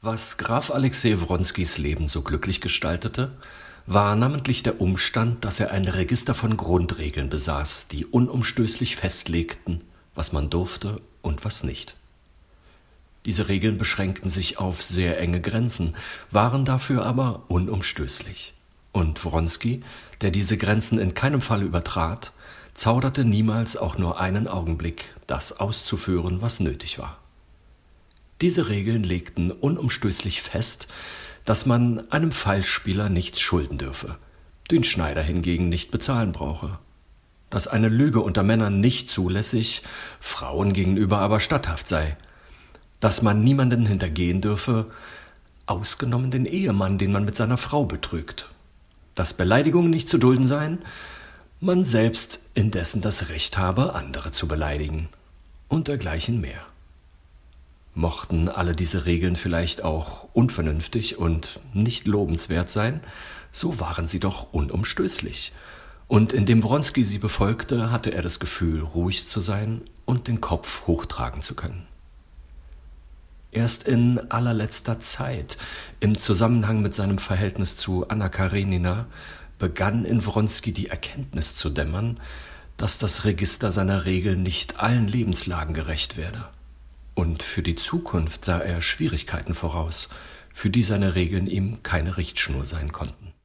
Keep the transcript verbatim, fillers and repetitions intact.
Was Graf Alexej Wronskis Leben so glücklich gestaltete, war namentlich der Umstand, dass er ein Register von Grundregeln besaß, die unumstößlich festlegten, was man durfte und was nicht. Diese Regeln beschränkten sich auf sehr enge Grenzen, waren dafür aber unumstößlich. Und Wronski, der diese Grenzen in keinem Fall übertrat, zauderte niemals auch nur einen Augenblick, das auszuführen, was nötig war. Diese Regeln legten unumstößlich fest, dass man einem Falschspieler nichts schulden dürfe, den Schneider hingegen nicht bezahlen brauche, dass eine Lüge unter Männern nicht zulässig, Frauen gegenüber aber statthaft sei, dass man niemanden hintergehen dürfe, ausgenommen den Ehemann, den man mit seiner Frau betrügt, dass Beleidigungen nicht zu dulden seien, man selbst indessen das Recht habe, andere zu beleidigen und dergleichen mehr. Mochten alle diese Regeln vielleicht auch unvernünftig und nicht lobenswert sein, so waren sie doch unumstößlich. Und indem Wronski sie befolgte, hatte er das Gefühl, ruhig zu sein und den Kopf hochtragen zu können. Erst in allerletzter Zeit, im Zusammenhang mit seinem Verhältnis zu Anna Karenina, begann in Wronski die Erkenntnis zu dämmern, dass das Register seiner Regeln nicht allen Lebenslagen gerecht werde. Und für die Zukunft sah er Schwierigkeiten voraus, für die seine Regeln ihm keine Richtschnur sein konnten.